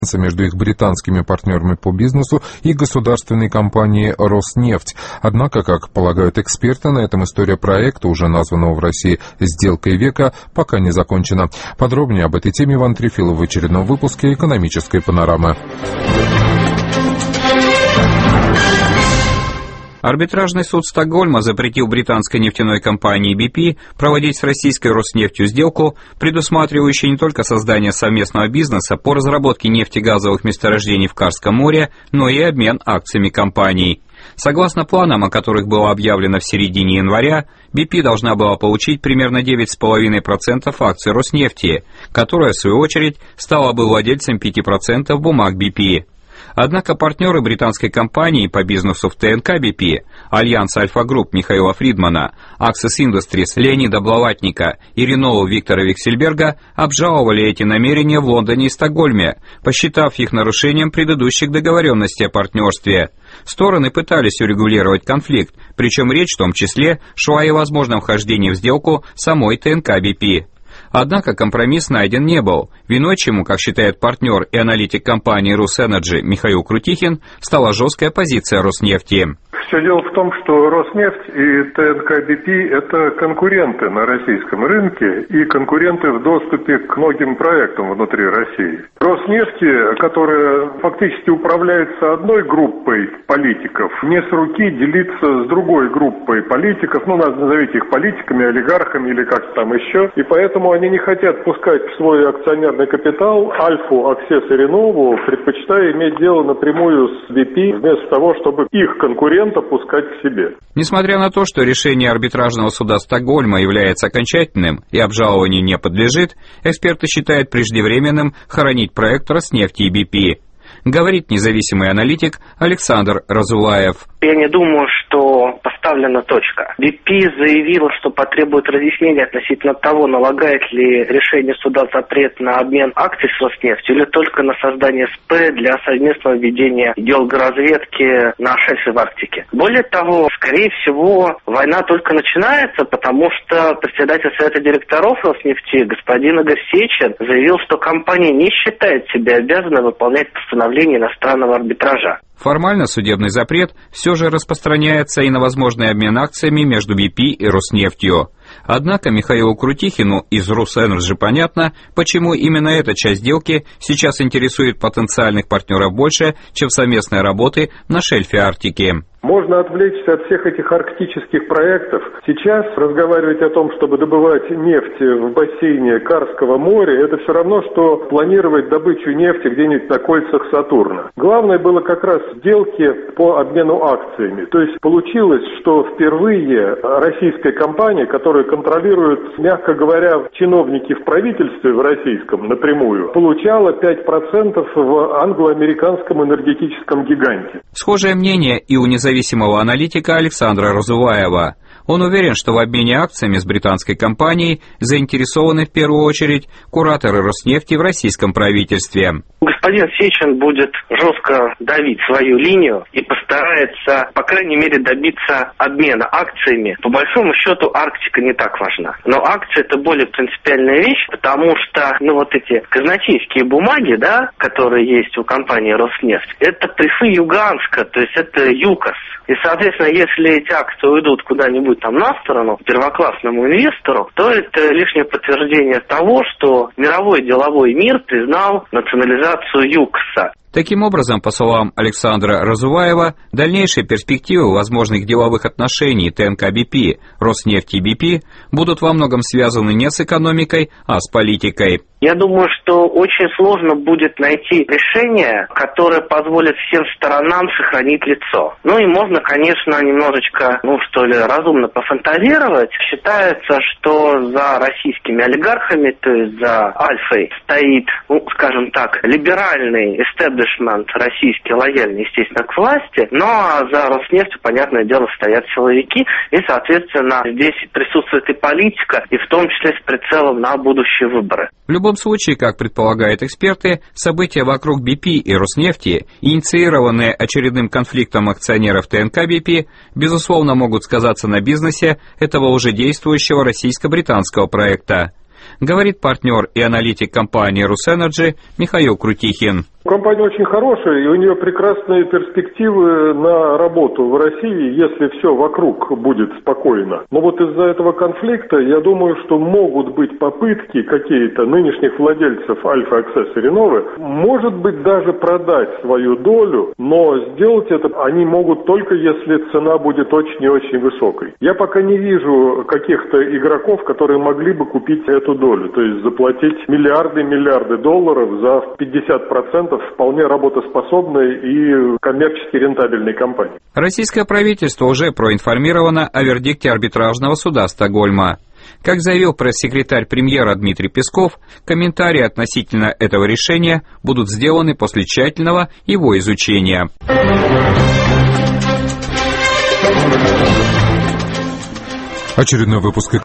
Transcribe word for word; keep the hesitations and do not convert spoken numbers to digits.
между их британскими партнерами по бизнесу и государственной компанией «Роснефть». Однако, как полагают эксперты, на этом история проекта, уже названного в России «Сделкой века», пока не закончена. Подробнее об этой теме Иван Трефилов в очередном выпуске «Экономической панорамы». Арбитражный суд Стокгольма запретил британской нефтяной компании би пи проводить с российской Роснефтью сделку, предусматривающую не только создание совместного бизнеса по разработке нефтегазовых месторождений в Карском море, но и обмен акциями компаний. Согласно планам, о которых было объявлено в середине января, би пи должна была получить примерно девять целых пять десятых процента акций Роснефти, которая, в свою очередь, стала бы владельцем пяти процентов бумаг би пи. Однако партнеры британской компании по бизнесу в ТНК би пи, Альянс Альфа Групп Михаила Фридмана, Access Industries Леонида Блаватника и Реноу Виктора Виксельберга обжаловали эти намерения в Лондоне и Стокгольме, посчитав их нарушением предыдущих договоренностей о партнерстве. Стороны пытались урегулировать конфликт, причем речь в том числе шла и о возможном вхождении в сделку самой ТНК би пи. Однако компромисс найден не был, виной чему, как считает партнер и аналитик компании «Русэнерджи» Михаил Крутихин, стала жесткая позиция Роснефти. Все дело в том, что Роснефть и ТНК би пи – это конкуренты на российском рынке и конкуренты в доступе к многим проектам внутри России. Роснефть, которая фактически управляется одной группой политиков, не с руки делиться с другой группой политиков, ну, назовите их политиками, олигархами или как-то там еще, и поэтому они не хотят пускать в свой акционерный капитал Альфу, Аксес и Ренову, предпочитая иметь дело напрямую с би пи, вместо того, чтобы их конкурента пускать к себе. Несмотря на то, что решение арбитражного суда Стокгольма является окончательным и обжалованию не подлежит, эксперты считают преждевременным хоронить проект Роснефти и би пи. Говорит независимый аналитик Александр Разуваев. Я не думаю, что поставлена точка. би пи заявила, что потребует разъяснения относительно того, налагает ли решение суда запрет на обмен акций с Роснефтью или только на создание СП для совместного ведения геологоразведки на шельфе в Арктике. Более того, скорее всего, война только начинается, потому что председатель Совета директоров Роснефти господин Игорь Сечин заявил, что компания не считает себя обязанной выполнять постановление иностранного арбитража. Формально судебный запрет все же распространяется и на возможный обмен акциями между би пи и Роснефтью. Однако Михаилу Крутихину из «Русэнерджи» понятно, почему именно эта часть сделки сейчас интересует потенциальных партнеров больше, чем совместной работы на шельфе Арктики. Можно отвлечься от всех этих арктических проектов. Сейчас разговаривать о том, чтобы добывать нефть в бассейне Карского моря, это все равно, что планировать добычу нефти где-нибудь на кольцах Сатурна. Главное было как раз сделки по обмену акциями. То есть получилось, что впервые российская компания, которую контролируют, мягко говоря, чиновники в правительстве в российском напрямую, получала пять процентов в англо-американском энергетическом гиганте. Схожее мнение и у независимого аналитика Александра Разуваева. Он уверен, что в обмене акциями с британской компанией заинтересованы в первую очередь кураторы Роснефти в российском правительстве. Господин Сечин будет жестко давить свою линию и постарается, по крайней мере, добиться обмена акциями. По большому счету, Арктика не так важна. Но акции – это более принципиальная вещь, потому что, ну, вот эти казначейские бумаги, да, которые есть у компании Роснефть, это прифы Юганска, то есть это ЮКОС. И, соответственно, если эти акции уйдут куда-нибудь там на сторону первоклассному инвестору, то это лишнее подтверждение того, что мировой деловой мир признал национализацию ЮКОСа. Таким образом, по словам Александра Разуваева, дальнейшие перспективы возможных деловых отношений ТНК би пи, Роснефти и би пи будут во многом связаны не с экономикой, а с политикой. Я думаю, что очень сложно будет найти решение, которое позволит всем сторонам сохранить лицо. Ну и можно, конечно, немножечко, ну что ли, разумно пофантазировать. Считается, что за российскими олигархами, то есть за Альфой, стоит, ну, скажем так, либеральный эстеблишмент российский, лояльный, естественно, к власти. Ну а за Роснефтью, понятное дело, стоят силовики. И, соответственно, здесь присутствует и политика, и в том числе с прицелом на будущие выборы. В любом случае, как предполагают эксперты, события вокруг би пи и Роснефти, инициированные очередным конфликтом акционеров ТНК би пи, безусловно, могут сказаться на бизнесе этого уже действующего российско-британского проекта, говорит партнер и аналитик компании «Русэнерджи» Михаил Крутихин. Компания очень хорошая, и у нее прекрасные перспективы на работу в России, если все вокруг будет спокойно. Но вот из-за этого конфликта, я думаю, что могут быть попытки какие-то нынешних владельцев Альфа Аксесс и Реновы, может быть, даже продать свою долю, но сделать это они могут только если цена будет очень и очень высокой. Я пока не вижу каких-то игроков, которые могли бы купить эту долю, то есть заплатить миллиарды и миллиарды долларов за пятьдесят процентов вполне работоспособной и коммерчески рентабельной компании. Российское правительство уже проинформировано о вердикте арбитражного суда Стокгольма. Как заявил пресс-секретарь премьера Дмитрий Песков, комментарии относительно этого решения будут сделаны после тщательного его изучения. Очередной выпуск